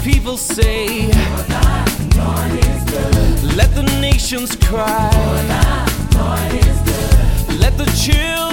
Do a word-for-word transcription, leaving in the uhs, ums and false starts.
people say, for the Lord is good. let the nations cry, For the Lord is good. let the children